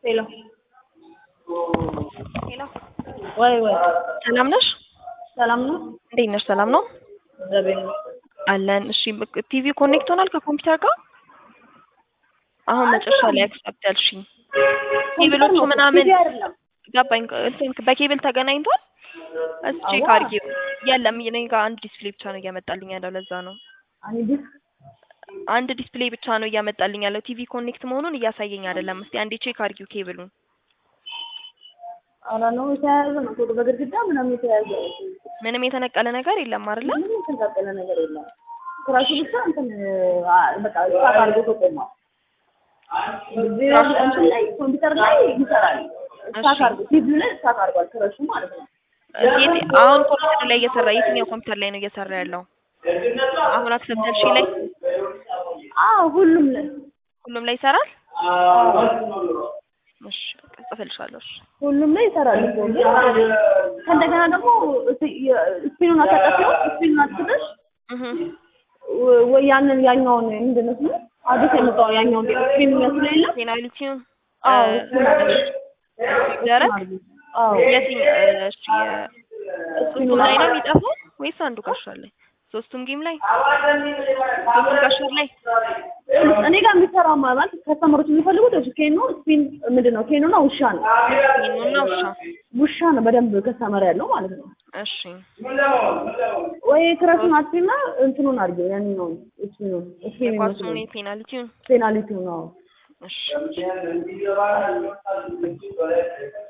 ሄሎ ሄሎ ወይ ሰላም ነሽ? ሰላም ነው? እንዴት ነሽ? ሰላም ነው ዘበኝ አለን። እሺ ቲቪ ኮኔክት ሆኗል ከኮምፒውተር ጋር? አሁን መጨረሻ ላይ አክሰፕት ያልሽኝ ኬብሎቹ ምናምን ገባኝ። እንትን በኬብል ተገናኝቷል። እስኪ ቼክ አድርጊው። የለም እኔ ጋር አንድ ዲስፕሌይ ብቻ ነው እያመጣልኝ ያለው። ለዛ ነው አንድ ዲስፕሌይ ብቻ ነው እያመጣልኝ ያለው። ቲቪ ኮኔክት መሆኑን እያሳየኝ አይደለም። እስቲ አንዴ ቼክ አድርጊው ኬብሉን። አራ ነው የተያዘ ነው ፎቶ በግድግዳ ምናምን የተያዘ ምንም የተነቀለ ነገር የለም አይደል? ምንም የተነቀለ ነገር የለም። ክራሹ ብቻ እንትን በቃ ታካርጎ ተቆማ እንትን ላይ ኮምፒውተር ላይ ይሰራል። ታካርጎ ቲቪ ላይ ታካርጓል ክራሹ ማለት ነው። አሁን ኮምፒውተር ላይ እየሰራ የትኛው ኮምፒውተር ላይ ነው እየሰራ ያለው? አሁን አክሰፕተንሽ ላይ ሁሉም ላይ ይሰራል? እሺ ጽፈልሻለሁ። ሁሉም ላይ ይሰራል። ከእንደገና ደግሞ ስፒኑን አታጠፊው ስፒኑን አትጥሽ ወይ ያኛውን ምንድነው ነው አዲስ የመጣው ያኛውን ስፒን መስሎ የለም ፔናልቲው ደረቅ እሺ ስፒኑ ላይ ነው የሚጠፋው ወይስ አንዱ ካሻል ላይ? ሶስቱም ጌም ላይ ሶስቱም ካሻል ላይ እኔ ጋር የሚሰራው ማለት ከስተመሮች የሚፈልጉት ኬኖ ስፒን ምንድነው ኬኖና ውሻ ነው። ኬኖና ውሻ ነው በደንብ ከስተመር ያለው ማለት ነው። እሺ ወይ ክራሽን አጥፊና እንትኑን አድርገው ያንን ነው ስፒኑ ኳሱን ፔናልቲው ነው። እሺ